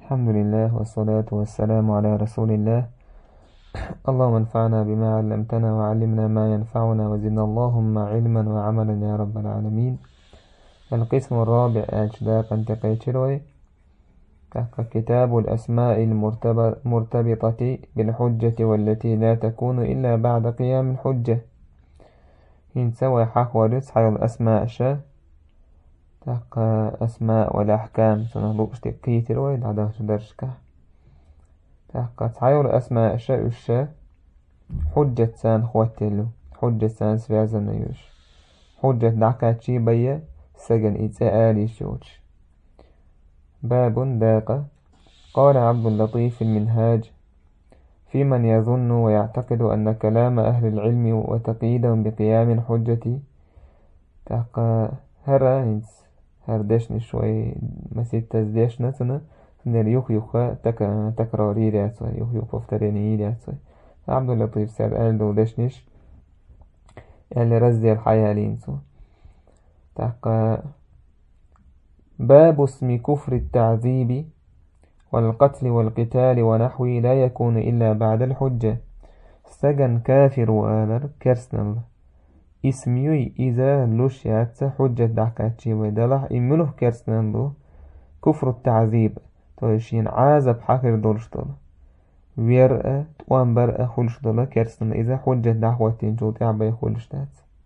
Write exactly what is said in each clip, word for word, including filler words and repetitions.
الحمد لله والصلاة والسلام على رسول الله. اللهم انفعنا بما علمتنا وعلمنا ما ينفعنا وزدنا اللهم علما وعملا يا رب العالمين. القسم الرابع أجداق انتقيتشروي كتاب الأسماء المرتبطة بالحجة والتي لا تكون إلا بعد قيام الحجة. إن سوى حق ورس حيال الأسماء شا تق أسماء والأحكام سنهلوش تقيتر ويد عدها درشكه تحقت حيول أسماء شاء الشاء حجة سان خواتلو حجة سان سفيازن يوش حجة دعكات شي بيا سجن إتساءالي شوش. باب داقة. قال عبد اللطيف في المنهاج في من يظن ويعتقد أن كلام أهل العلم وتقييدهم بقيام الحجة تحقى هرا هنس هردشني شوي مسيد تزديشنا سنة سنر يوخ يوخا تك تكراري راسوي يوخ يوخ بفتريني راسوي. عبد اللطيف سال قال دو دشنش اللي رزي الحيالين سو تحقى. باب اسم كفر التعذيب والقتل والقتال ونحوه لا يكون إلا بعد الحجة. سجن كافر وآلر كرسنل اسمي إذا لشيات حجة دعكاتشي ودلح إمنه كرسنل كفر التعذيب تويشين عازب حكر دولشتل ويرأ وانبرأ خلشتل كرسنل إذا حجة دعوتين جوت عبي خلشتات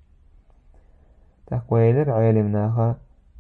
تقويلر علمناها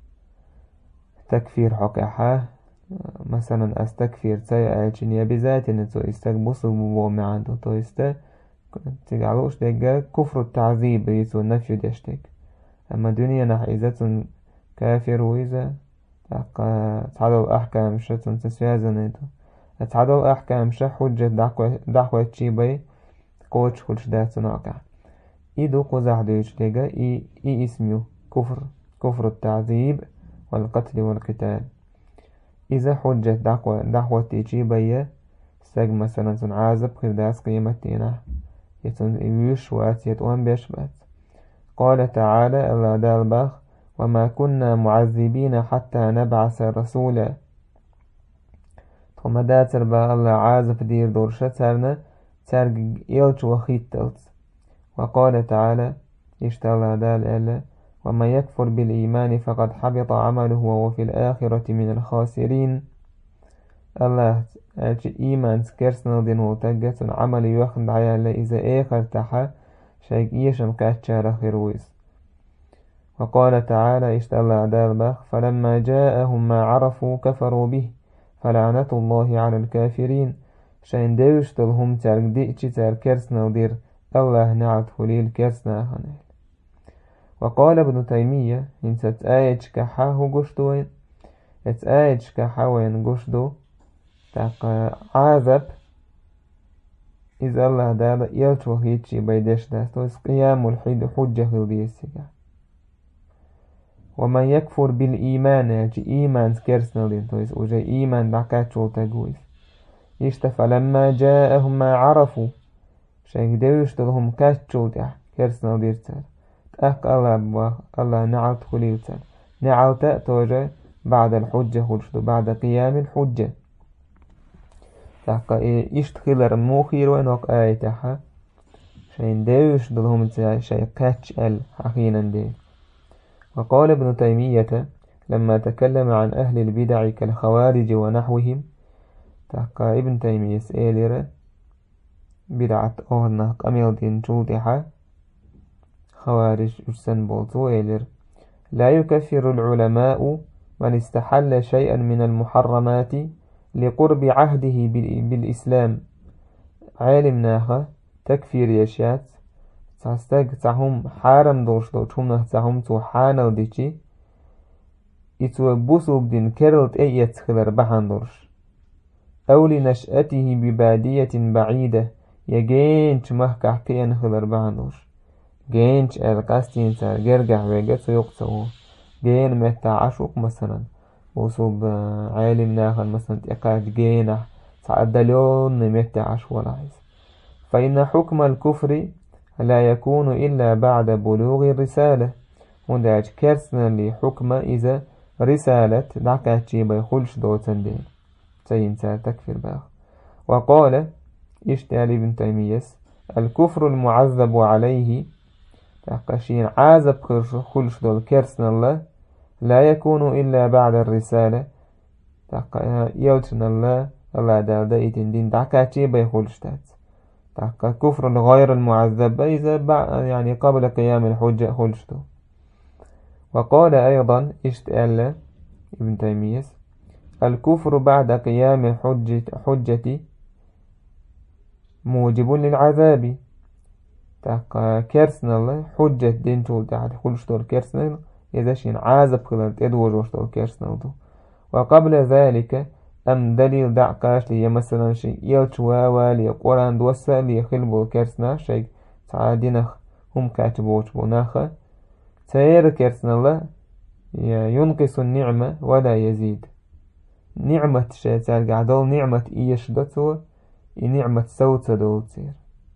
تكفير حقيحة مثلا استكفير تاي اجنيا بذات نتو استقبص بومي عنده تو است تقعلوش دقا كفر التعذيب يتو نفي دشتك. اما دنيا نح اذا كافر وإذا تعدل احكام شتن تسوازن نتو تعدل احكام ش حجة دعوة دعوة تشيبي قوش خلش دات ناقع ايدو قزح ديش دقا اي, اي اسميو كفر كفر التعذيب والقتل والقتال. إذا حجة دعوة دعوة تيجي بيا سج مثلا تنعازب خرداس قيمتنا يتن يوش وات يتوان بيشبات. قال تعالى الله دالبخ وما كنا معذبين حتى نبعث رسولا ثم داتر با الله عازب دير دورشة ترنا ترق إلش وخيتلت. وقال تعالى يشتغل دال إلا وما يكفر بالإيمان فقد حبط عمله وهو في الآخرة من الخاسرين. الله أجي إيمان سكرسنا دين وتجت عمل يوخن عيال إذا آخر تحا شيء يشم كاتشار خيرويس. وقال تعالى اشتغل عدال بخ فلما جاءهم ما عرفوا كفروا به فلعنة الله على الكافرين. شين ديوشتلهم تارك ديئتي تار كرسنا ودير الله نعت خليل كرسنا خنال. وقال ابن تيمية إن تتآيج كحاه قشدوين تتآيج كحاوين قشدو تاق عذب إذا الله دادا يلتو هيتشي بيدش داستوس قيام الحد حجة خلديسيكا. ومن يكفر بالإيمان يجي إيمان سكرسنا لنتويس وجي إيمان دعكاتشو تقويس يشتف لما جاءهم ما عرفوا شاك ديوشتلهم كاتشو تح كرسنا ليرتال أك الله الله نعلت خليلتال نعلت توجه بعد الحجة خلشتو بعد قيام الحجة تحقا يشتخلر موخير ونوك آية تحا شاين ديوش دلهم شاي كاتش ال حقينا دي. وقال ابن تيمية لما تكلم عن أهل البدع كالخوارج ونحوهم تحقا ابن تيمية سئلر بدعة أهلنا قميل دين جوتحا خوارج أجسن بولتو إلر لا يكفر العلماء من استحل شيئا من المحرمات لقرب عهده بالإسلام. عالمناها تكفير يشيات تستاق تهم حارم دوشلو تهم تهم تو حانل ديشي يتو بوسو بدين كيرلت ايت خلر بحان دورش أو لنشأته ببادية بعيدة يجينش مهكح كيان خلر بحان دورش جينش القاستين تار جرجع ويجت ويقتو جين متى عشوق مثلا وصوب عالم ناخن مثلا تقاج جينه تعدلون متى عش ولا عايز. فإن حكم الكفر لا يكون إلا بعد بلوغ الرسالة ونداج كرسنا لحكم إذا رسالة دعكاتشي بيخلش دوتن دين تين سار تكفير باخ. وقال اشتال ابن تيمية الكفر المعذب عليه تقشين عذب خلش دول كرسنا الله لا يكون إلا بعد الرسالة تق يلتنا الله الله دال دايتين دين دعكاتي بيخلش تات تق كفر الغير المعذب إذا يعني قبل قيام الحجة خلش دول. وقال أيضا اشتال ابن تيمية الكفر بعد قيام الحجة حجة موجب للعذاب تاق كرسنا الله حجة دين تول تحت خلش دول كرسنا إذا شين عذب خلال تدوج وش دول كرسنا دو. وقبل ذلك أم دليل دعكاش لي مثلا شيء يلتوا لي قرآن دوسا لي خلبو كرسنا شيء تعادينخ هم كاتبوش بناخ سير كرسنا الله ينقص النعمة ولا يزيد نعمة شيء تلقى دول نعمة إيش دتو نعمة سوت دول تصير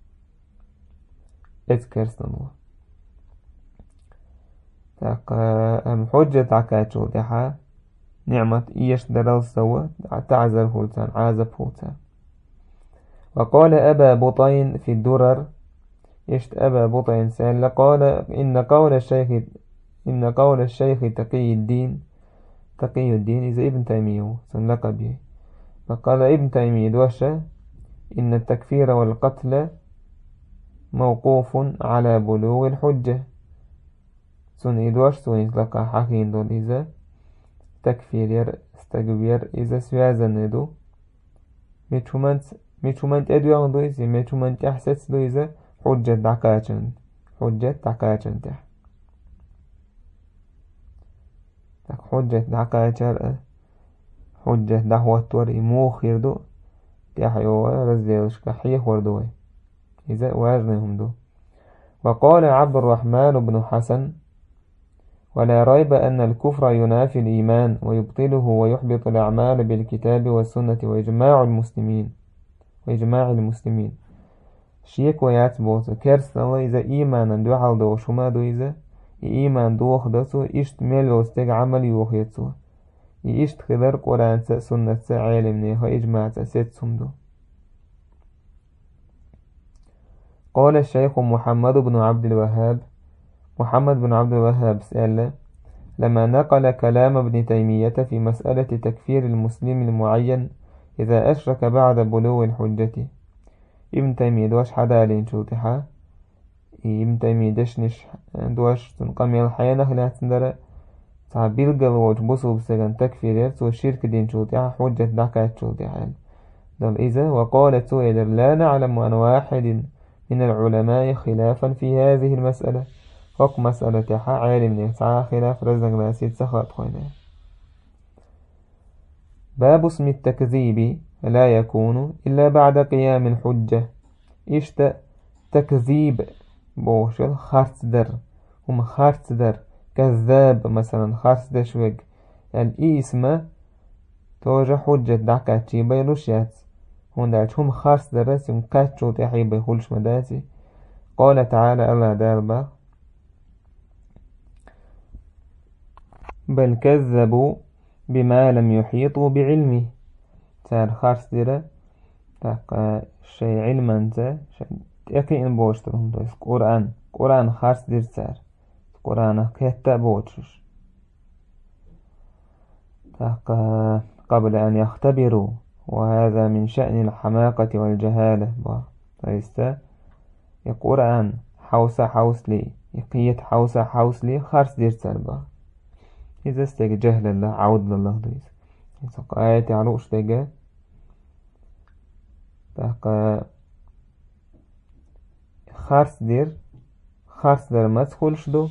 إذكرسنا الله تاق أم حجة عكاتشو دحا نعمة إيش درل سوا تعزل هولتان عازب هولتان. وقال أبا بطين في الدرر إشت أبا بطين سأل قال إن قول الشيخ إن قول الشيخ تقي الدين تقي الدين إذا ابن تيمية سنلقى به. فقال ابن تيمية دوشة إن التكفير والقتل موقوف على بلوغ الحجة سن إدوش سن إطلقا حقين دول إذا تكفير ير استقبير إذا سوازا ندو ميتومنت ميتومنت أدو يغندو إذا ميتومنت أحسس دو إذا حجة دعكاتشن حجة دعكاتشن تح حجة دعكاتشر حجة دعوة تور موخير دو تحيوه رزيوش كحيه وردوه إذا واجنهم دو. وقال عبد الرحمن بن حسن ولا ريب أن الكفر ينافي الإيمان ويبطله ويحبط الأعمال بالكتاب والسنة وإجماع المسلمين وإجماع المسلمين شيك وياتبوت كرس الله إذا إيمانا دو حال دو شما دو إذا إيمان دو خدسو إشت ميل وستيق عمل يوخيتسو إشت خدر قرآن سنة علم نيخا إجماع ست سمدو. قال الشيخ محمد بن عبد الوهاب محمد بن عبد الوهاب سأل لما نقل كلام ابن تيمية في مسألة تكفير المسلم المعين إذا أشرك بعد بلوغ الحجة ابن تيمية دوش حدا لين شوتها ابن تيمية دشنش دوش تنقمي الحياة نخلها تندر تعبير قلوج بصو بسجن تكفير والشرك دين شوتها حجة دعكات شوتها دل إذا وقالت سؤال لا نعلم عن واحد من العلماء خلافا في هذه المسألة حكم مسألة حا عالم نفسها خلاف رزق باسيد سخط خوينه. باب اسم التكذيب لا يكون إلا بعد قيام الحجة إشت تكذيب بوشل خارت در هم خارت در كذاب مثلا خارت دشوق الإسم توجه حجة دعكاتي بيلوشيات هون دعت هم خارت درس هم كاتشو تحي بيخولش مداتي. قال تعالى الله داربا بل كذبوا بما لم يحيطوا بعلمه تار خارس ديرا تاق شيء علما انت يقين بوشترهم دويس قرآن قرآن خارس دير تار قرآن كيتا بوشش تاق قبل أن يختبروا وهذا من شأن الحماقة والجهالة دويستا يقرآن حوسا حوس لي يقيت حوسا حوس لي خارس دير تار با إذا استيق جهل الله عود لله دويس يساق آياتي على اشتيق تاق خارس دير خارس دير ما تخولش دو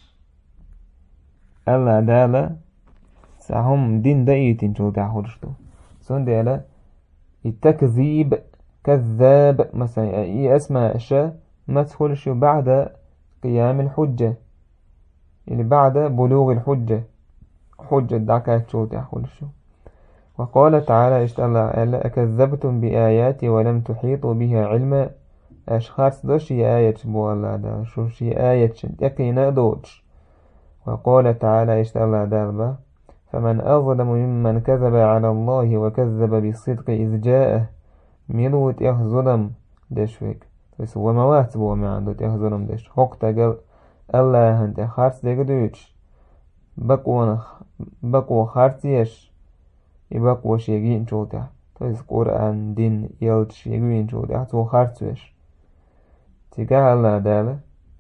الله دالا ساهم دين دايتين شو تاخولش دو سون دالا التكذيب كذاب مثلا اي اسماء اشياء ما تخولش بعد قيام الحجة اللي بعد بلوغ الحجة حجة دعكات شو تحول شو. وقال تعالى اشتغل أكذبتم بآياتي ولم تحيطوا بها علما أشخاص دوشي آية بو الله دا شو شي آية يقينا دوش. وقال تعالى اشتغل داربا فمن أظلم ممن كذب على الله وكذب بالصدق إذ جاءه ملوت إيه ظلم دشوك بس هو موات بو ما عنده إيه ظلم دش حق تقل الله هنت خارس دقدوش بقوة بقوة خارتيش يبقوة شيئين شوتها تويس قرآن دين يلت شيئين شوتها تو خارتوش تيجاه الله دالة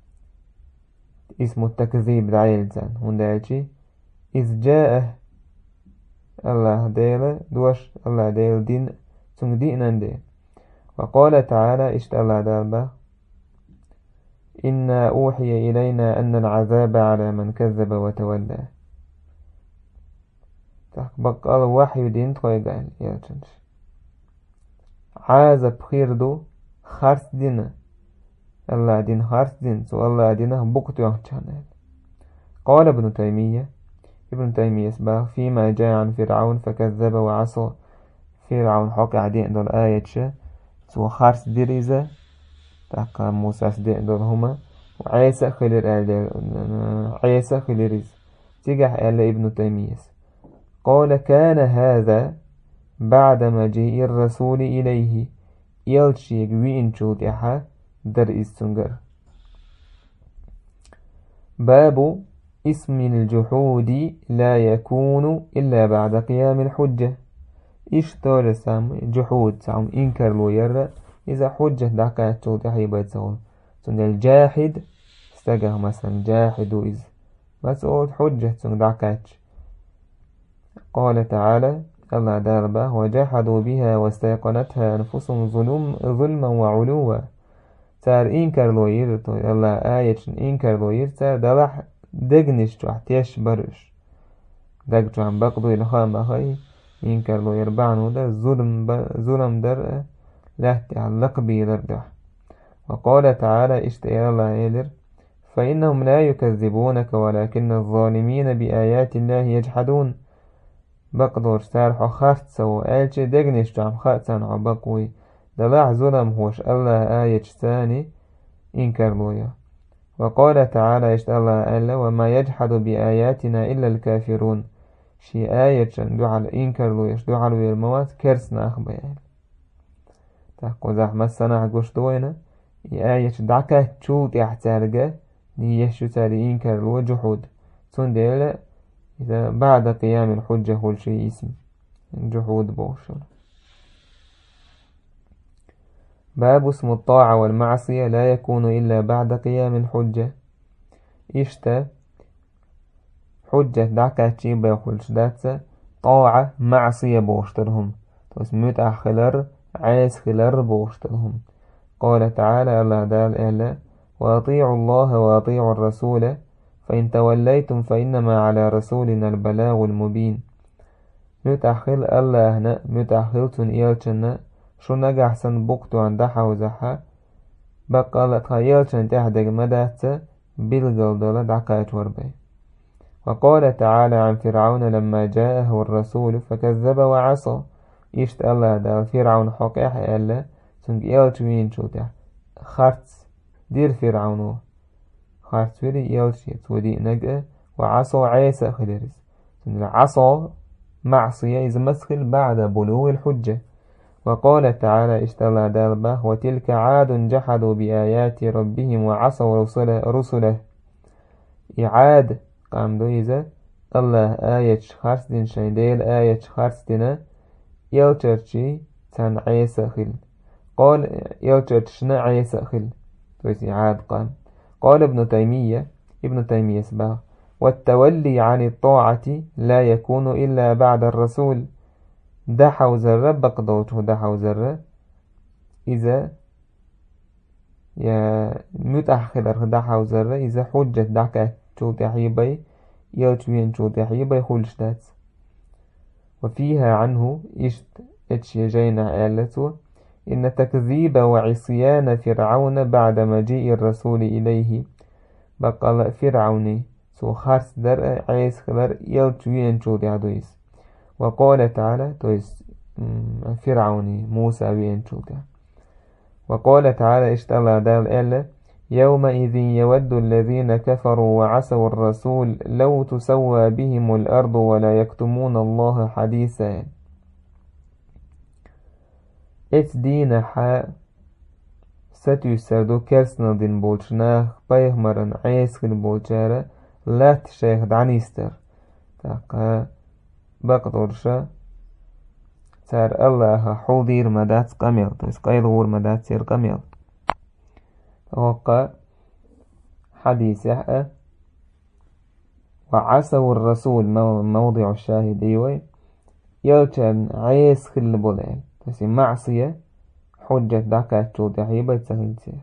اسمه التكذيب دعيلتان هون دالشي إذ جاءه الله دالة دوش الله دال دين تنگ دينا دي وقال تعالى اشت الله دالبا إنا أوحي إلينا أن العذاب على من كذب وتولى بقى الوحي دين تخوي قال يا تنش عذاب خير دو خارس دين الله دين خارس دين سو الله دينه بقت يحجان قال ابن تيمية ابن تيمية سبا فيما جاء عن فرعون فكذب وعصى فرعون حق عدين دول آية شا سو خارس ديريزة تاقا موسى سدين دول هما وعيسى خلير عيسى خليريز تيجح إلى ابن تيمية قال كان هذا بعد مجيء الرسول إليه يلشيك وين شوتيحا در السنجر باب اسم الجحود لا يكون إلا بعد قيام الحجة إيش طول سام جحود سام إنكر لو يرى إذا حجة دعكات شوتيحا يبقى تسول سن الجاحد استجاه مثلا جاحد إذ مسؤول حجة سن دعكات قال تعالى الله داربه وجحدوا بها واستيقنتها أنفسهم ظلم ظلما وعلوا تار إنكر لو يرتو الله آية إنكر لو يرتو دلح دقنش تو احتياش برش دق تو عم بقضو الخام بخي إنكر لو يربعنو ده ظلم ظلم در لا تعلق بي درده وقال تعالى اشتئ الله يدر فإنهم لا يكذبونك ولكن الظالمين بآيات الله يجحدون بقدر سارح خارت سو آلش دقنش تو عم خاتسان عبقوي دلاح ظلم هوش الله آية ثاني إنكر لويا وقال تعالى اشت الله ألا وما يجحد بآياتنا إلا الكافرون شي آية دعال إنكر لويا دعال ويرموات كرسنا أخبيان تحكو زحمة السنة قوش دوينة آية دعكة تشوت يحتارجة نيشو تاري إنكر لو جحود سندل إذا بعد قيام الحجة هو الشيء اسم جحود بوشر باب اسم الطاعة والمعصية لا يكون إلا بعد قيام الحجة إشتا حجة دعكة تشيبا يخلش داتسا طاعة معصية بوشترهم تسميت أخلر عاس خلر بوشترهم قال تعالى الله دال إلا وأطيعوا الله وأطيعوا الرسول فإن توليتم فإنما على رسولنا البلاغ المبين متأخل الله هنا متأخلتن إيالتنا شو نجح سن بوقتو عن دحا وزحا بقالت خيالتن تحدق مدات بالقل دولة دعكات وربي وقال تعالى عن فرعون لما جاءه الرسول فكذب وعصى إشت الله دا فرعون حقيح إلا سنك إيالتوين شوتح خارت دير فرعونو خارت فيري إيالتشيت ودي نجأ وعصى عيسى خليرس عصى معصية إذا مسخل بعد بلوغ الحجة وقال تعالى اشتغل دالبه وتلك عاد جحدوا بآيات ربهم وعصوا رسله, رسله إعاد قام دويزة الله آية خارس دين شايديل آية خارس دينا يلترشي تان عيسى خل قال يلترشنا عيسى خل تويس إعاد قام قال ابن تيمية ابن تيمية سباه والتولي عن الطاعة لا يكون إلا بعد الرسول دحو ذرة بقضوته دحو ذرة إذا يا متأخر دحو ذرة إذا حجة دحكة توتحيبي يلتوين توتحيبي خلشتات وفيها عنه إشت اتشيجينا آلته إن تكذيب وعصيان فرعون بعد مجيء الرسول إليه بقى فرعوني سو خارس در عيس خلر يلتوين توتحيبيس وقال تعالى تويس فرعوني موسى بين شوكا وقال تعالى اشتغل دال إلا يومئذ يود الذين كفروا وعصوا الرسول لو تسوى بهم الأرض ولا يكتمون الله حديثا. Et dina ha ستو سردو كرسنا دين بولشناخ بايهمرن عيسكن بولشارة لات شيخ دعنيستر تاقا بقدرشا تار الله حوضير مدات قميل تس قيلور مدات سير قميل وقا حديث يحأ وعسوا الرسول موضع الشاهد ايوي يلشان عيسكن بولين تسي معصية حجة دعكات شوطي حيبا تسهل سير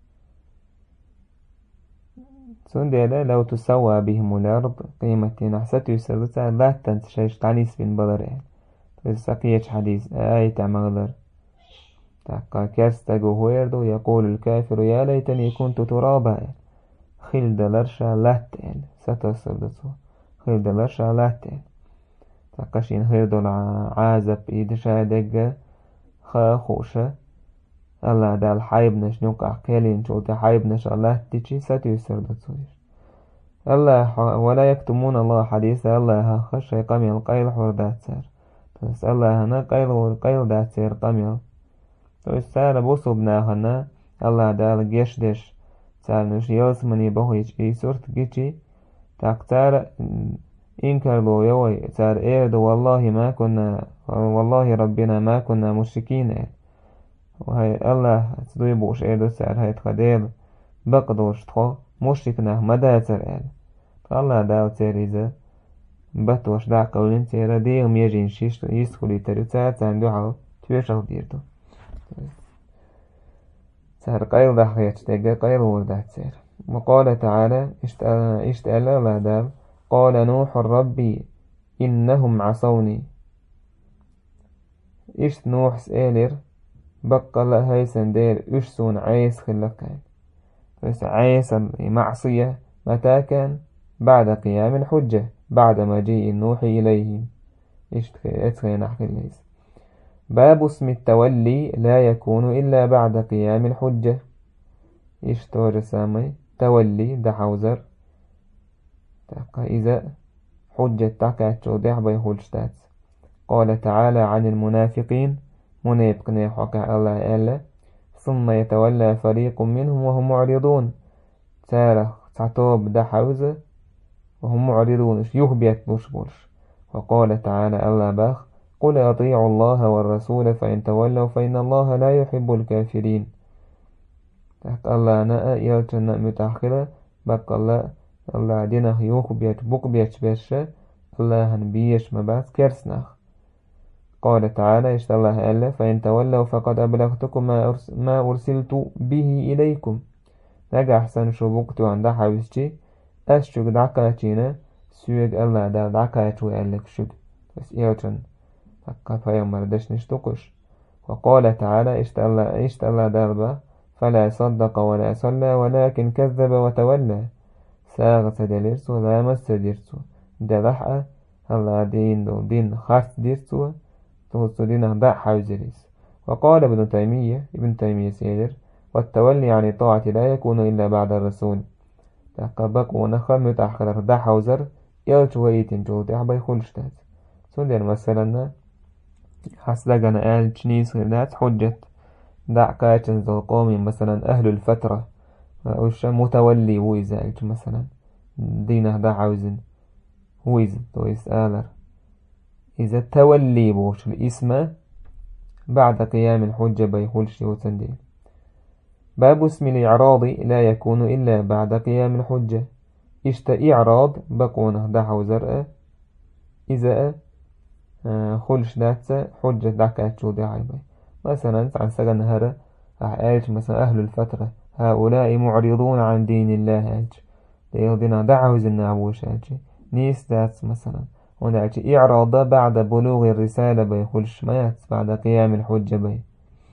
سنديلا لو تسوى بهم الأرض قيمة نحسة يسردتا لا تنسشيش تعنيس بين بلرين تساقيش حديث آية مغلر تاقا كاستا جوهيردو يقول الكافر يا ليتني كنت ترابا خلد لرشا لاتين ستسردتو خلد لرشا لاتين تاقاشين هيردو العازب إيدشا دقا خاخوشا الله دال حايبنش نوقع كالين شوتي حايبنش الله تيجي ساتو يسرد تصوير الله ولا يكتمون الله حديثا الله خش قميل قيل حوردات سار بس الله هنا قيل والقيل دات سير قميل تو سار بوصو بناهنا الله دال جيش ديش سار نش يوسمني بهويش اي سورت جيشي تاقتار إنكر لو يوي سار ايرد والله ما كنا والله ربنا ما كنا مشركين وهي الله تدوي بوش ايدو سار هاي تخدير بقدوش تخو مشركنا مدى تر فالله دال تيريزا بطوش دع قولين تيرا ديهم يجين شيش يسخلي تري سار تاندو حاو تويشل ديرتو سار قيل دحيتش تيجا قيل وردات سير وقال تعالى اشتأل الله دال قال نوح ربي إنهم عصوني اشت نوح سئلر بقى الله هاي سندير اشسون عيس خلقان بس عيس المعصية متى كان بعد قيام الحجة بعد مجيء النوح إليهم اشتخي نحكي ليس باب اسم التولي لا يكون إلا بعد قيام الحجة اشتوج سامي تولي دحوزر تاقا إذا حجة تاكات شوديح بيهولشتات قال تعالى عن المنافقين منافقين حكا الله ألا ثم يتولى فريق منهم وهم معرضون سارة تعطوب دحوزة وهم معرضون يهبيت بوش بوش وقال تعالى الله باخ قل أطيعوا الله والرسول فإن تولوا فإن الله لا يحب الكافرين تحت الله ناء يلتنا متأخرة بق الله الله دينه يهبيت بقبيت بيش الله هنبيش مباس كرسناخ قال تعالى إشت الله ألا فإن تولوا فقد أبلغتكم ما, أرس ما أرسلت به إليكم نجا أحسن شبكت عند حويستي أشتك دعكاتينا سيوك الله دا دعكاتو ألك شك بس إيوتن حقا فيوم مردش نشتقش وقال تعالى إشت الله إشت الله دالبا فلا صدق ولا صلى ولكن كذب وتولى ساغت دليرسو لا مس ديرسو دلحق الله دين دو دين خاص ديرسو تغسو دين دا حوزريس وقال ابن تيمية ابن تيمية سيدر والتولي عن الطاعة لا يكون إلا بعد الرسول تقبق ونخل متأخر دا حوزر يلتو ويتن جو دا بيخولشتات سندر مثلا حسدقنا آل تشنيس غيرات حجة دا كاتن ذو قومي مثلا أهل الفترة وش متولي ويزالج مثلا دينه دا حوزن ويز تو يسألر إذا تولي بوش الاسم بعد قيام الحجة بيخولش وتندين باب اسم الإعراض لا يكون إلا بعد قيام الحجة إشت إعراض بقونه دحو زرقة إذا خلش داتسا حجة دعكات شو دي عيبا مثلا عن سجن هرا أحيالش مثلا أهل الفترة هؤلاء معرضون عن دين الله أج ليهدنا دعو زنعوش أج نيس داتس مثلا ونعج إعراض بعد بلوغ الرسالة بيخلش ما ياتس بعد قيام الحجة بي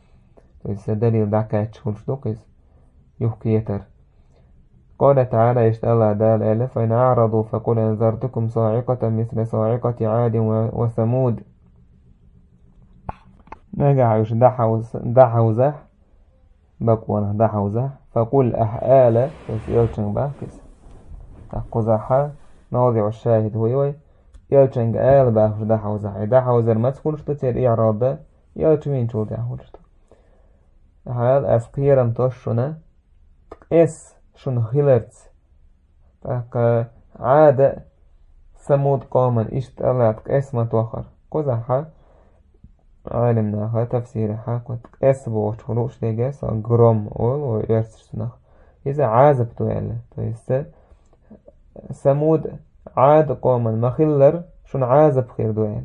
دليل دعكات خلش دوكس يحكي يتر قال تعالى يشتغل دال ألف فإن أعرضوا فقل أنذرتكم صاعقة مثل صاعقة عاد وثمود نجع يش دحوز دحوزح بقوانا ده حوزح فقل أحآل بس يلتن باكس قزحة موضع الشاهد هو يوي يلتن آل باكس ده حوزح ده حوزر ما تقولش تتير إعراض يلتمين شو ده حوزر هذا أسقيرا توشنا إس شن خلرت تاك عادة ثمود قوما اشتغلت اسم توخر قزحة عالمنا ها تفسير حاكوت اس بوش خلوش ديجاس جروم اول ويرسنخ إذا عازب تويل تويست ثمود عاد قوما مخلر شن عازب خير دويل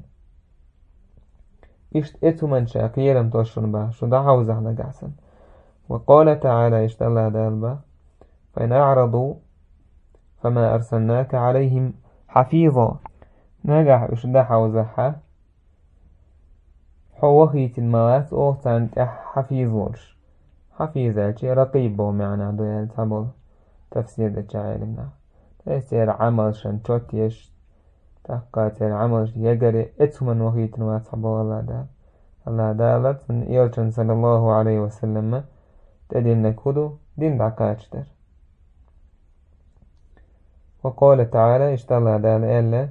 اشت اتو من شاكيرم توشن با شو دا حوزح نقعسن وقال تعالى اشتغل دالبا فإن أعرضوا فما أرسلناك عليهم حفيظا نجح اش دا حوزحها حوخيت الموات او تانت حفيظوش حفيظة رقيب بمعنى دويل تابل تفسير دا جايلنا تيسير عمل شن توتيش تحقات العمل يجري اتمن وخيت الموات حبو الله دا الله دالت من يلتن صلى الله عليه وسلم تدين نكودو دين دعكاتشتر وقال تعالى اشتغل دال إلا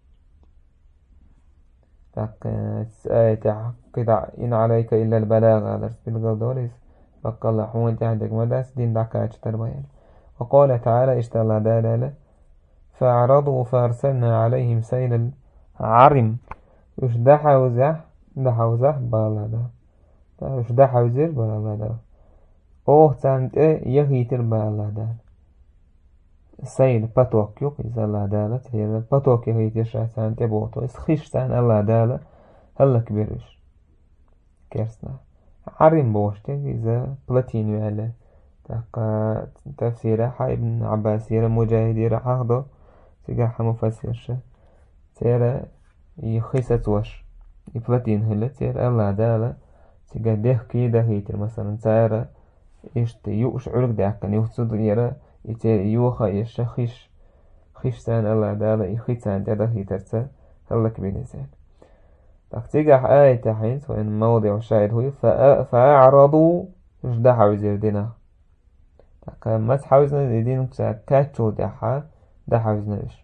آية قطع إن عليك إلا البلاغ على سبيل قدوريس فقال حوان تحدك مداس دين دعكاتشتر بيان وقال تعالى اشتغل دال فأعرضوا فأرسلنا عليهم سيل العرم وش دحوزح دحوزح بالا دا وش دحوزر بالا دا اوه تانت يهيتر بالا دا سيل باتوك يوك إذا الله دالت هي باتوك يهيتر شا تانت بوتو اسخيش تان الله دالة هلا كبيرش كيرسنا عرم بوشتك إذا بلاتين يهلا تاقا تفسيره ابن عباسير مجاهدي رح أخذه تقاح مفسرش تيرا يخيست وش يبلاتين هلا تيرا الله دالة تقا ده كيدا هيتر مثلا تيرا إشت يوشعرك داكن يوصد يرا يتير يوخا يشا خيش خيش سان الله دالة يخيتان تيرا هيتر هلا كبيرزين تقاح آية تحين وإن موضع الشاهد هو فأعرضوا جدح وزير دينا تقا ما تحاوزنا يدين كاتشو دحا دحاوزنا إيش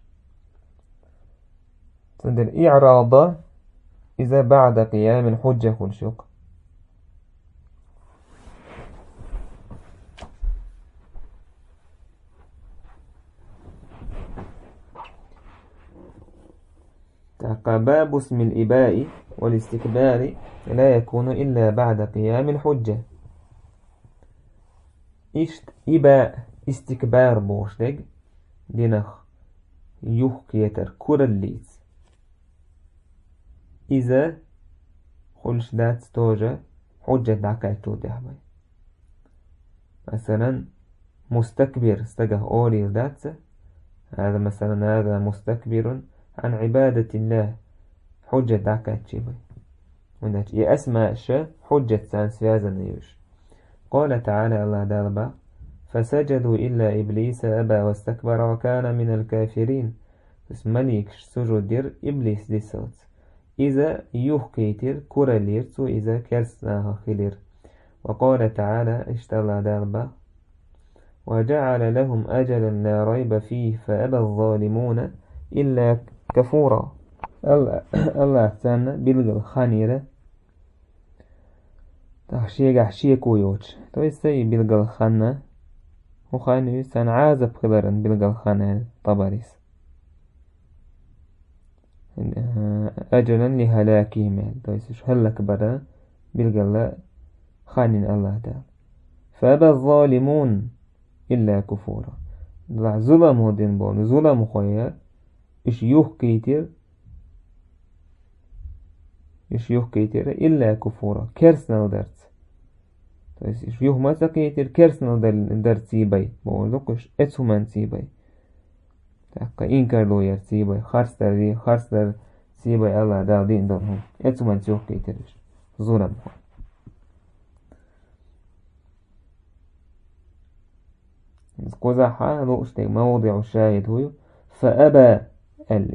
تندر إعراض إذا بعد قيام الحجة كل شق باب اسم الإباء والاستكبار لا يكون إلا بعد قيام الحجة إشت إباء استكبار بوشتك دينخ يحكيتر كورليت إذا خلش دات توجه حجة دعكاتو دحبي مثلا مستكبر استجه أولي ذات هذا مثلا هذا مستكبر عن عبادة الله حجة دعكاتشي بي ونحن يأسمى شا حجة سانس في هذا النيوش قال تعالى الله دالبا فسجدوا إلا إبليس أبى واستكبر وكان من الكافرين بس مليك سجود دير إبليس دي صوت إذا يحكيتر كوراليرتو إذا كرسناها خلير وقال تعالى اشتغل دالبا وجعل لهم أجلا لا ريب فيه فأبى الظالمون إلا كفورا الله تانا بلغ الخانيرة تخشيق حشيك ويوش تو يستي بلغ الخانة وخاني سان عازب خبرا بلغ الخانة طبريس أجلا لهلاكهم تو يستيش هلك بدا بلغ خانين الله تعالى فأبى الظالمون إلا كفورا ظلم ودين بول ظلم خويا إش يوه كيتر إش يوه كيتر إلا كفورا كرسنا درت إش يوه ما سكيتر كرسنا درت سيباي بقولكش اتهمان سيباي تحقا إنكار لو ير سيباي خارس در دي خارس در سيباي الله دال دين درهم اتهمان سيوه كيترش ظلم خويا قزحة نقصد موضع الشاهد هو فأبى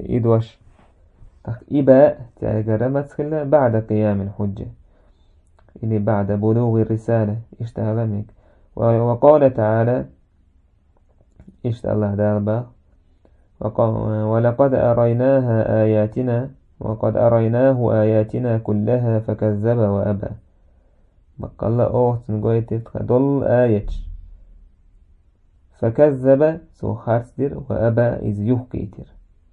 الإدوش إباء تأجر مدخل بعد قيام الحجة اللي بعد بلوغ الرسالة اشتغلمك. وقال تعالى اشتغل الله ولقد أريناها آياتنا وقد أريناه آياتنا كلها فكذب وأبى. بقال أوه تنقويت تدل آيات فكذب سو خارسدر وأبى إذ يحكيتر.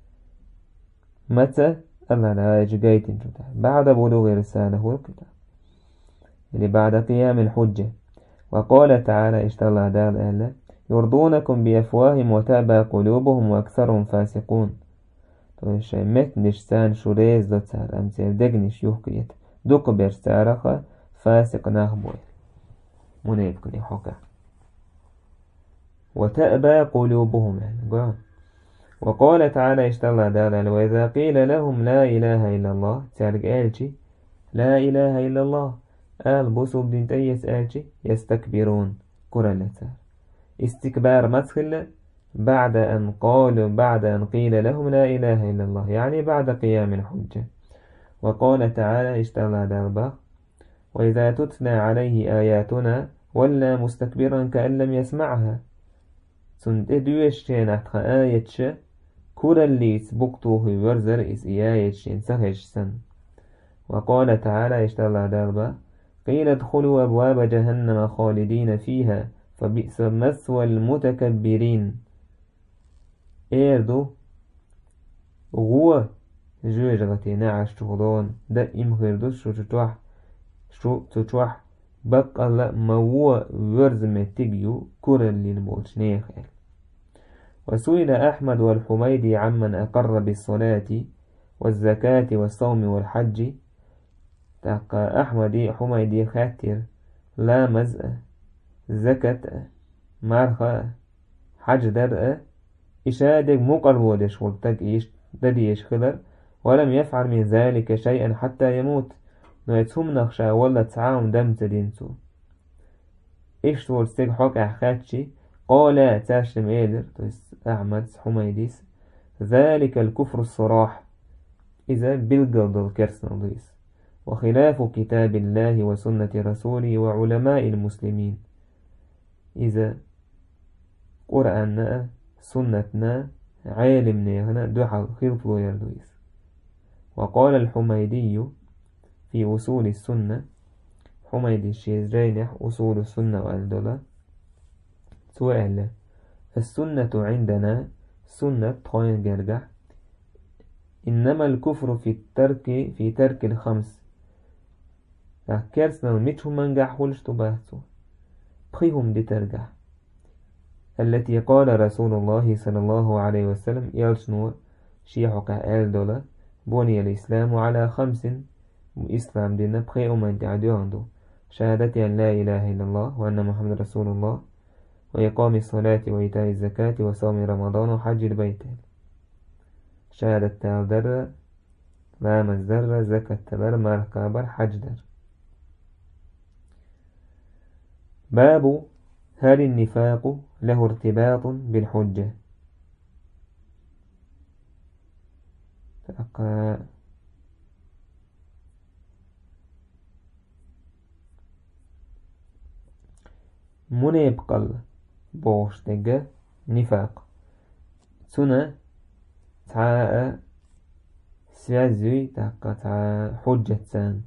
متى الله لا يجيتن بعد بلوغ رسالة الكتاب اللي بعد قيام الحجة. وقال تعالى اشتغل دال أهلا يرضونكم بأفواههم وتأبى قلوبهم وأكثرهم فاسقون. توش متنش سان شوريز دو تسار أمسير دقنش يحكيت دوق برستارخ فاسق ناخبوي منيبكني حكا وتأبى قلوبهم. وقال تعالى اشتغل دال وإذا قيل لهم لا إله إلا الله تارك آلتي لا إله إلا الله آل بوسو بدين تيس آلتي يستكبرون كرلتا استكبار مسخل بعد أن قالوا بعد أن قيل لهم لا إله إلا الله يعني بعد قيام الحجة. وقال تعالى اشتغل دال وإذا تتلى عليه آياتنا ولا مستكبرا كأن لم يسمعها سنت دوشتين أتخ آيتش كرليس بقطوه ورزر إس إيايتشين سهش سن. وقال تعالى اشتغل دال قيل ادخلوا أبواب جهنم خالدين فيها فبئس مثوى المتكبرين. ايردو غوا جوجغتي نعش تغضون دا امغردو شو تتوح شو تتوح بقى لا مو ورز متجيو كرل البولشنيخ. وسئل أحمد والحميدي عمن أقر بالصلاة والزكاة والصوم والحج. تلقى أحمدي حميدي خاتر لا مزأ زكاة مارخة حج درء إشادك مقربو دشول تقيش دديش خلر ولم يفعل من ذلك شيئا حتى يموت نويتهم نخشى ولا تعاون دم تدينتو إيش تول ستيق حق أحخاتشي قال تاشم إيدر أحمد حميديس ذلك الكفر الصراح إذا بالقلد الكرسن ضيس وخلاف كتاب الله وسنة رسوله وعلماء المسلمين. إذا قرآننا سنتنا عالمنا هنا دوحة خلط ويردويس. وقال الحميدي في وصول السنة حميدي الشيزرينح أصول السنة والدولة سؤال السنة عندنا سنة طوين جرجح إنما الكفر في الترك في ترك الخمس كرسنا المتهم منجح ولش تباهتو بخيهم دي ترجح التي قال رسول الله صلى الله عليه وسلم يلشنور شيحك آل دولة بني الإسلام على خمس إسلام دينا بخي أمان تعديو عنده شهادة أن لا إله إلا الله وأن محمد رسول الله وإقام الصلاة وإيتاء الزكاة وصوم رمضان وحج البيت. شهادة تالدر لا مزدر زكاة تبر ماركابر حج در. باب هل النفاق له ارتباط بالحجة. من يبقى بوش تجا نفاق سنة تعاء سيازوي تحقى تعاء حجة سان.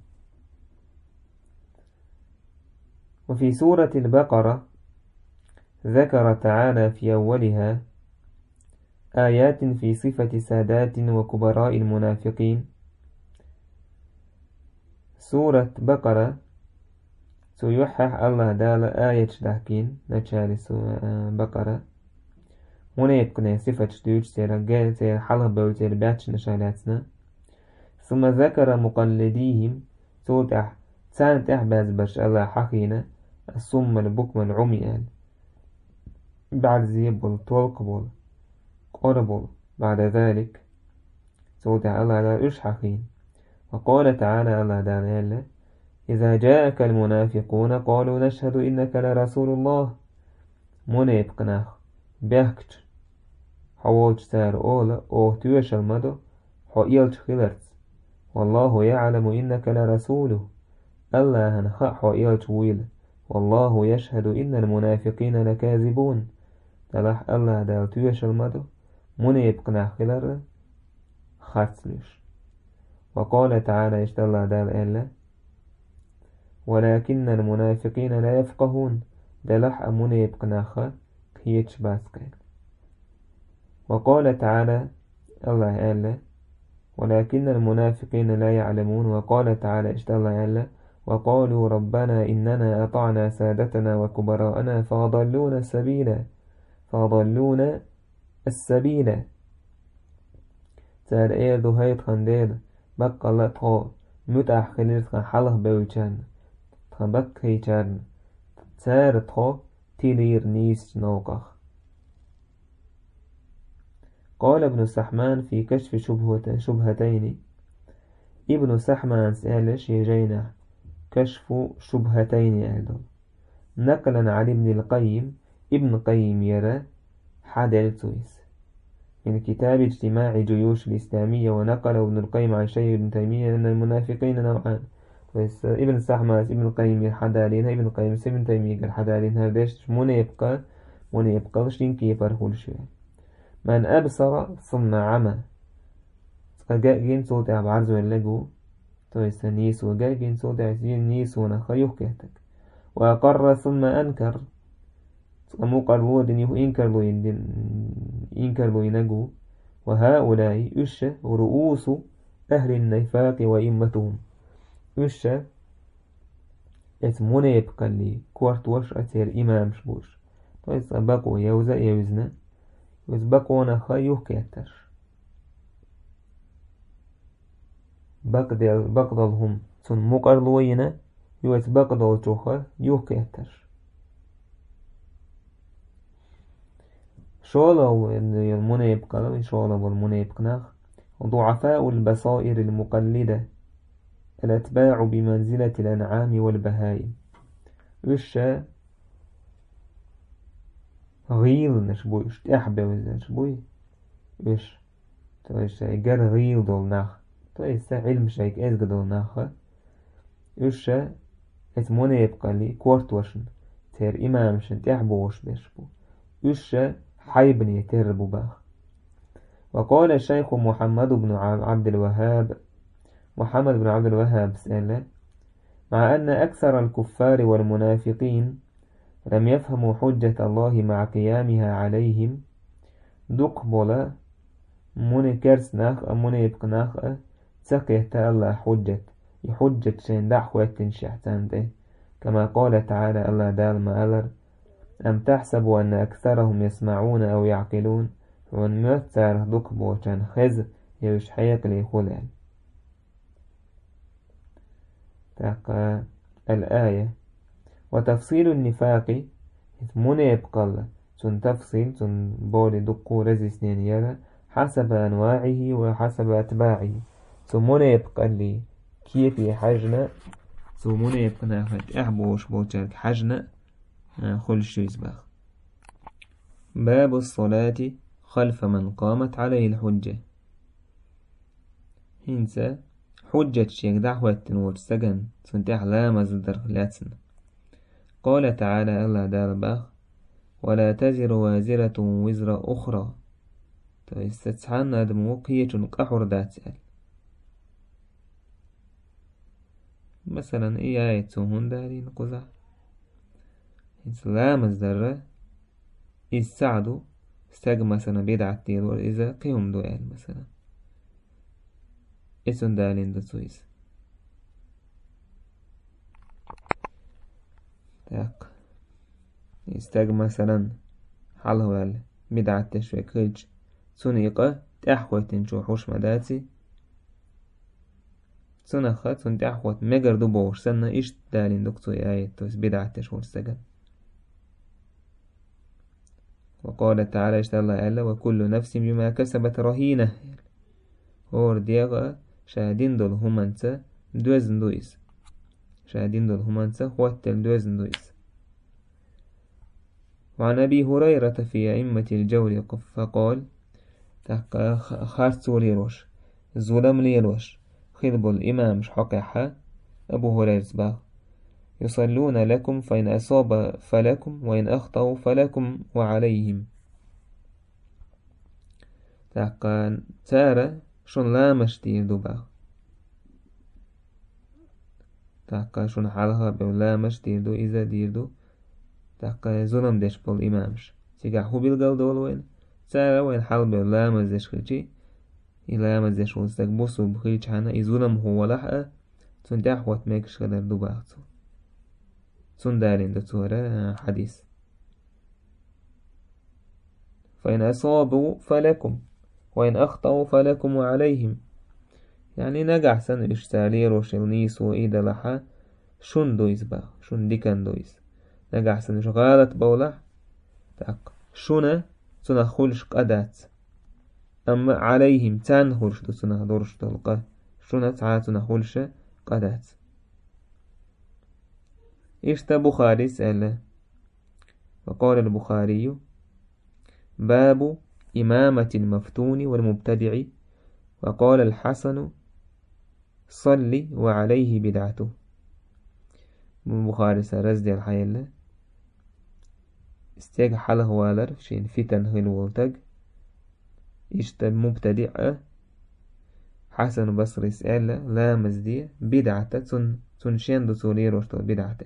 وفي سورة البقرة ذكر تعالى في أولها آيات في صفة سادات وكبراء المنافقين. سورة بقرة سيحح الله دال آية شدحكين نتشالي بقرة هنا يبقى صفة شدوج سيرا قال سيرا حلب بول سيرا باتش نشالاتنا. ثم ذكر مقلديهم سوتح سانت أحباز بش الله حقينا الصم البكم العمي بعد زيبول طولقبول قربول. بعد ذلك سوتح الله لا إش حقين. وقال تعالى الله دال إذا جاءك المنافقون قالوا نشهد إنك لرسول الله. من يبقناخ بيحكت حوالج سار أولا أو توش المدو حو إيلش خلرت والله يعلم إنك لرسوله الله هنخاء حوائل طويل والله يشهد إن المنافقين لكاذبون تلاح الله دال تويش المدو من يبقنا خلال خاتلش. وقال تعالى اشت الله دال إلا ولكن المنافقين لا يفقهون دلح من يبقنا خا كيتش باسكين. وقال تعالى الله إلا ولكن المنافقين لا يعلمون. وقال تعالى اشت الله إلا وقالوا ربنا إننا أطعنا سادتنا وكبراءنا فأضلونا السبيل فأضلونا السبيل تار إيه دو هيت خنديل بقى الله تخو متاح خليل تخان حلق بوچان تخان بك هيچان تار تخو تيلير نيس نوقخ. قال ابن السحمان في كشف شبهة شبهتين. ابن السحمان سألش يجينا كشف شبهتين أهدو نقلا عن ابن القيم. ابن القيم يرى حدل تويس من كتاب اجتماع جيوش الإسلامية. ونقل ابن القيم عن شيخ ابن تيمية أن المنافقين نوعان. ابن السحماس ابن القيم يحدالين ابن القيم ابن تيمية الحدالين هردش من يبقى من يبقى شين كيبر هول شوي من أبصر ثم عمى جاء جين صوت عب عرض اللجو تويس نيس وجاء جين صوت عزين نيس ونخيوه كهتك وأقر ثم أنكر مو قرود إنه إنكر له إنكر له ينجو. وهؤلاء إيش رؤوس أهل النفاق وإمتهم إيش اسمونه يبقى لي كوارت وش أثير إمام شبوش تويس بقوا يوزا يوزنا ويسبقونا خيوه كهتر بقدل بقدلهم سن مقرلوينا يوز بقدل جوخر يوه كهتر شولا والمنى يبقى شولا والمنى يبقى ضعفاء البصائر المقلدة الأتباع بمنزلة الأنعام والبهائم. وش غيل نشبوي وش تحبه وزن شبوي وش تويش جر غيل دول ناخ تويش علم شيك إزق دول ناخ وش اسمونه يبقى لي كورت وشن تير إمام شن تحبه وش بيشبو وش حيبني يتربو باخ. وقال الشيخ محمد بن عبد الوهاب محمد بن عبد الوهاب سأله مع أن أكثر الكفار والمنافقين لم يفهموا حجة الله مع قيامها عليهم دقبل من كرسناخ من يبقناخ تقيه الله حجة يحجة شين دعوة تنشحتان ده كما قال تعالى الله دال ما ألر أم تحسبوا أن أكثرهم يسمعون أو يعقلون وأن مؤثر دقبو كان خز يوش حيق لي خلال تقى الآية. وتفصيل النفاق من يبقى تن تفصيل تن بولي دقو رزي سنين يرى حسب أنواعه وحسب أتباعه ثم يبقى لي كيف حجنا ثم يبقى ناخد أحبوش بوتشارك حجنا خل شو يسبخ. باب الصلاة خلف من قامت عليه الحجة. هنسى حجة شيك دعوة تنور سجن سنتح لا مزدر لاتسن. قال تعالى الله دار باخ ولا تزر وازرة وزر أخرى تستسحن أدم وقية كحر دات سأل مثلا إيه آية سوهن دارين قزع لا مزدر السعد استاج مثلا بيدعة تير وإذا قيم دوال مثلا اسم دالين دسويس تاق استاج مثلا حلوال بيدعة تشوي كيج سنيقة تأحوة تنشو حوش مداتي سنخت سن تأحوة مجر دبوش سنة إيش دالين دكتو آية توس بيدعة تشوي السجن. وقال تعالى اشتى الله ألا وكل نفس بما كسبت رهينة هور ديغا شاهدين دول همانسا دوزن دويس شاهدين دول همانسا خواتل دوزن دويس. وعن أبي هريرة في أئمة الجور فقال خاص ليروش ظلم ليروش خلب الإمام شحقحة أبو هريرة بقى يصلون لكم فإن أصاب فلكم وإن أخطأوا فلكم وعليهم. تاقا تارة شون لا مشتير دو بقى تاقا شون حالها بو لا مشتير دو إذا دير دو تاقا ظلم ديش بول إمامش تيقع هو بالقل دول وين تارة وين حال بو لا مزدش خيجي إلا مزدش وستك بوصو بخيج حانا إظلم هو لحقا تون دعوت ميكش غدر دو بقى تون دارين دو تورة حديث فإن أصابوا فلكم وإن أخطأوا فلكم وعليهم. يعني نجح سن إشتالي روشل نيسو إيدا لحا شون دويس با شون ديكان دويس نجح سن شغالت بولح تاق شونا سنة خلش قدات أما عليهم تان خلش دو سنة دورش تلقى شونا تعال سنة خلش قدات. إشتا بخاري سأله وقال البخاري باب إمامة المفتون والمبتدع. وقال الحسن صلي وعليه بدعته. من بخاري سرز دي الحيلة استيق حاله والر شين فتن هلولتق إشتا مبتدع حسن بصري سأله لا مزدي بدعته تن تنشين دو سولي روشتو بدعته.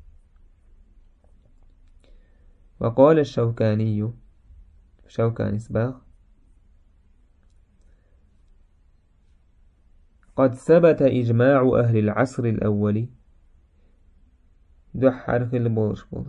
وقال الشوكاني شوكاني سباغ قد ثبت إجماع أهل العصر الأول دحر في البولش بول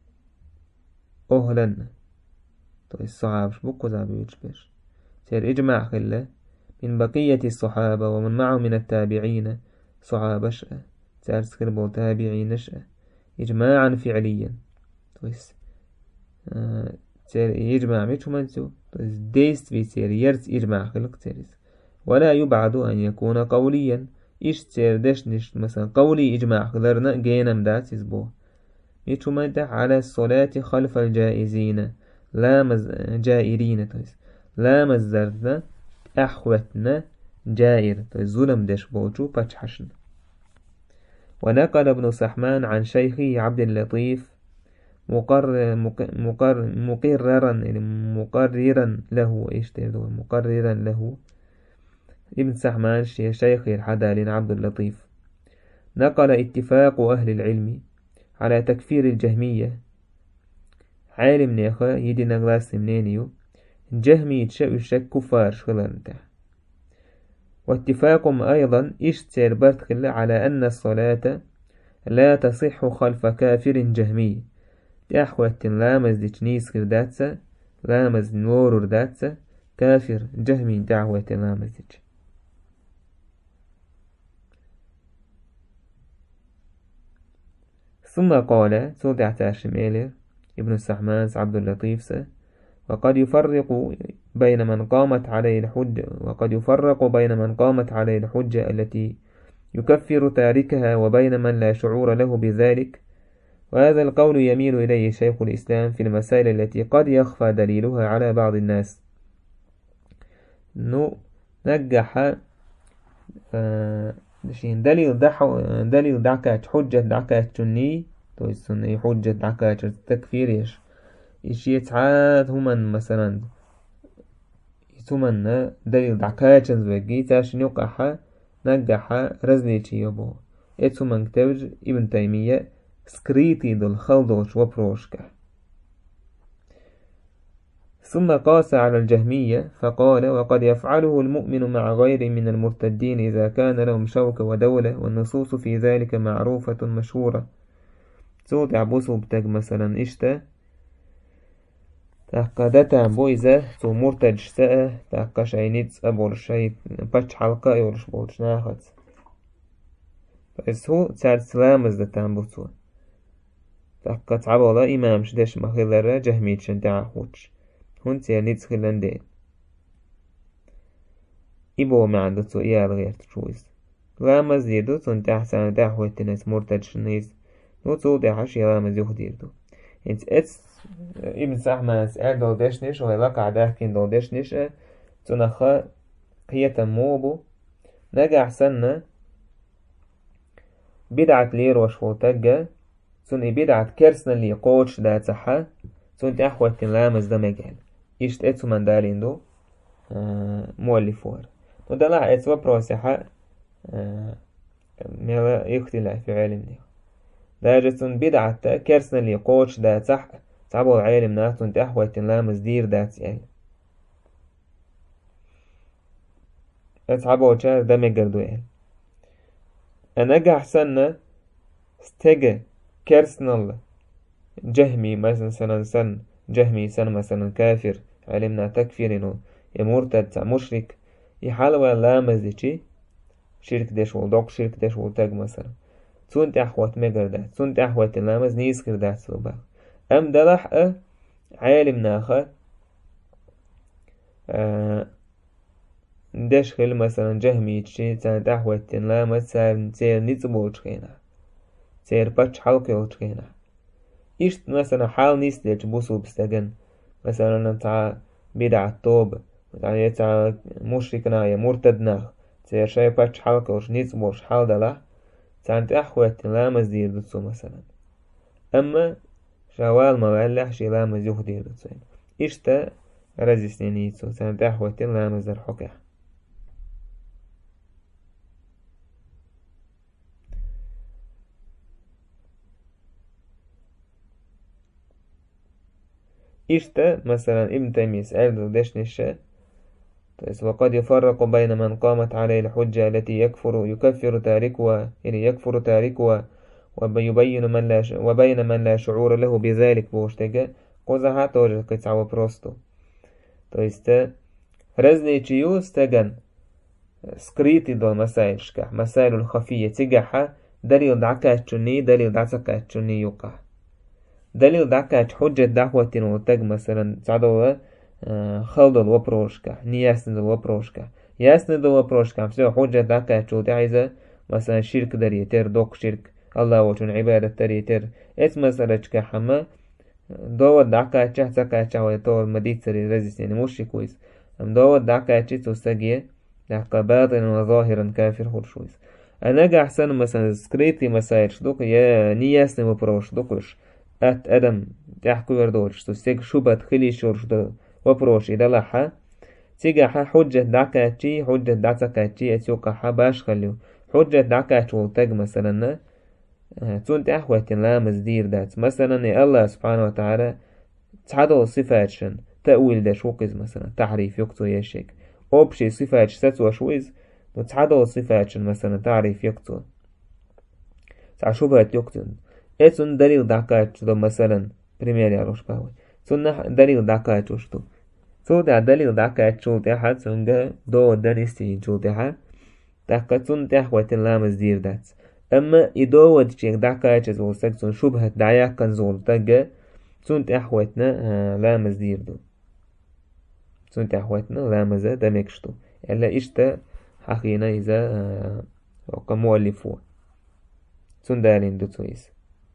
أهلا تو الصحابة بقو زابيوش بيش سير إجماع خلة من بقية الصحابة ومن معه من التابعين صحابة شأ سير سكر بول تابعين شأ إجماعا فعليا تو آه سير يجمع ميتو منسو تو ديست في سير يرس إجماع خلق سيرس ولا يبعد أن يكون قوليا إيش تير دش نش مثلا قولي إجماع خلرنا جينا مدات يزبوه يتمدح على الصلاة خلف الجائزين لا مز جائرين تيس لا مزرنا أحوتنا جائر تيس ظلم دش بوجو بتحشن. ونقل ابن سحمان عن شيخه عبد اللطيف مقر مقر مقررا مقررا له إيش تير مقررا له ابن سحمان شيخ الحدالين عبد اللطيف نقل اتفاق أهل العلم على تكفير الجهمية. عالم نيخا يدي نغلاس منينيو جهمي يتشك كفار شغلانته. واتفاقهم أيضا اشتر برتخل على أن الصلاة لا تصح خلف كافر جهمي تأحوة لامز ديشنيس كرداتسا لامز نور داتسا كافر جهمي دعوة لامز ديش. ثم قال سودع تاشم إيلر ابن السحماس عبد اللطيف سه وقد يفرق بين من قامت عليه الحجة وقد يفرق بين من قامت عليه الحجة التي يكفر تاركها وبين من لا شعور له بذلك. وهذا القول يميل إليه شيخ الإسلام في المسائل التي قد يخفى دليلها على بعض الناس. نو نجح آه دليل دحو دليل دعكات حجة دعكات سني تو السنة حجة دعكات تكفيريش إيش يتعاد هما مثلا يتمنى دليل دعكات زوجي تاشن يقعها نجح رزنيتي يبو يتمنى كتبج ابن تيمية سكريتي دول خلدوش وبروشكه. ثم قاس على الجهمية فقال وقد يفعله المؤمن مع غير من المرتدين إذا كان لهم شوكة ودولة والنصوص في ذلك معروفة مشهورة. صوت عبوسو بتاج مثلا إشتا تاقادتا بويزة تو مرتج ساء تاقاش عينيت أبور شيء باتش حلقة يورش بولش ناخد فإس هو تسار سلامز دتان بوتو تاقات عبولا إمام شدش مخيلر جهميت شنتع خوش هون تير نيتس خلندين إبو ما عنده تو إيال غير تشويز لا مزيدو تون تحسن دعوة تنس مرتج شنيز نو تو دعش يلا مزيوخ ديردو انت اتس ابن سحماس ال دول دشنش ويلقع داكين دول دشنش تنخا هي تموبو نجع سنة بدعة لير وشو تجا سن بدعة كرسنا اللي قوتش دا تحا سن تأحوة تنلامز دا مجال إيشت إتسو من دالين دو آه مؤلفور ودلع إتسو بروسيحة آه ميلا يختلع في علم دي داجة سن بدعة كرسنا اللي قوتش دا تحا تعبو العالم ناتون تأحوة تنلامز دير دا تيال تعبو تشار دا مجال دو يعني أنا أحسن استجا كرسنال جهمي مثلا سنة سن جهمي سنة مثلا كافر علمنا تكفير إنه يمرتد مشرك يحالوا لا مزيتي شرك داش ودوق شرك داش وتاج مثلا تون تحوت مجر ده تون تحوت لامز نيس كر ده سوبا أم دلح أ عالمنا خا أه داش خل مثلا جهمي تشي تان تحوت لامز سار سير نيتبوش خينا سير باتش حلقة وتشينا إيش مثلا حال نيس ليش بوسو بستجن مثلا نتاع بدع التوبة نتاع تاع مشركنا يا مرتدنا سير شيء باتش حلقة وش نيس بوش حال دلا تاع أحوت لامز دير دتسو مثلا أما شوال ما بلح شي لامز يخدير دتسو إيش تا رزيس نيتسو تاع أحوت لامز در حكاه إشتا مثلا ابن تيمية سأل داش نشا وقد يفرق بين من قامت عليه الحجة التي يكفر يكفر تاركها يعني يكفر تاركها ويبين من لا وبين من لا شعور له بذلك بوشتجا قوزها توجه قطع وبروستو تويستا رزني تشيو استجن سكريتي دو مسائل شكا مسائل الخفية تجاحا دليل دعكاتشني دليل دعكاتشني يقع دليل دعكات حجة دعوة وتج مثلا تعدوا خلد الوبروشكا نياسن الوبروشكا ياسن الوبروشكا مسوي حجة دعكات شو تعيزة مثلا شرك دريتر دوق شرك الله وجن عبادة دريتر اس مثلا شكا حما دو دعكات شح زكاة شوي طول مديت سري رزيس يعني مش كويس ام دو دعكات شتو سجية دعكا باطنا وظاهرا كافر خرشويس انا جا احسن مثلا سكريتي مسائل دوق يا نياسن الوبروش دوقش أت أدم تحكي وردورش تستيق شبت خلي شورش دو وبروش إذا لحا تيجا حجة دعكاتي حجة دعكاتي أتيوكا حباش خليو حجة دعكات والتاج مثلا تون تحوة لامز دير دات مثلا الله سبحانه وتعالى تعدو صفاتشن تأويل دا شوكز مثلا تعريف يكتو يشيك أوبشي صفاتش ستو شويز تعدو صفاتشن مثلا تعريف يكتو تع شبهت يكتو اتون دليل دعكات دو مثلا بريمير ياروش باوي تون دليل دعكات وشتو تو دا دليل دعكات شو تحا تون دو دانيستي شو تحا دعكات تون تحوة لامز دير دات اما يدو ودشيك دعكات زول سكتون شبهة دعيا كان زول تجا تون تحوتنا لامز دير دو تون تحوتنا لامز دمكشتو الا اشتا حقينا اذا وقمولفو تون دالين دو تويس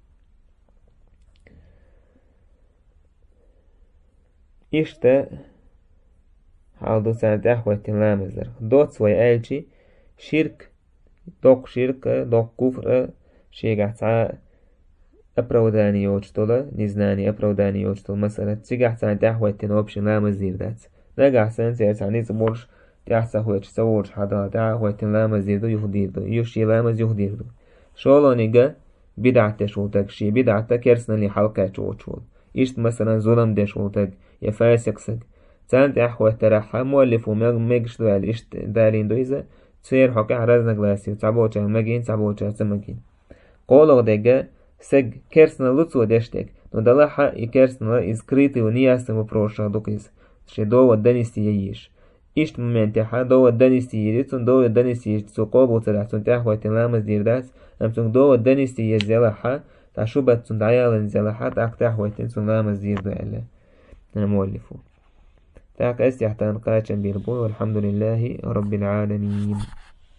إشتا حاضو سانت أحوة لامزر دوت سوي آلشي شرك دوق شرك دوق كفر شيقع تعا أبروداني يوجتولا نزناني أبروداني يوجتول مسألة تيقع سانت أحوة نوبش لامزير دات ناقع سانت يسعني زبورش تحسا هوش سوورش حدا تا أحوة لامزير دو يهدير دو يوشي لامز يهدير دو شولو نيقا بدعة شولتك شي بدعة كرسنا لي حلقة شول إشت مثلا ظلم دي شولتك يا فاسق سق سانت أحوة ترحى مؤلف ومجش دو على إشت دارين دو إذا تصير حكا عرزنا غلاسي تعبوشا مجين تعبوشا سمجين قولو ديجا سق كرسنا لطسو ديشتك ندلحا يكرسنا إسكريتي ونياسنا وبروشا دوكيز شي دو ودانيستي ييش إشت ممنتحا دو ودانيستي يريتون دو ودانيستي يجتسو قوبو تلحتون تحوة تلامز دير دات أمتون دو ودانيستي يزيلحا تعشوبت تندعيالن زيلحا تاك تحوة تلامز دير دو إلا مؤلفون تاك أستيحتان قاتشا بيربو والحمد لله رب العالمين.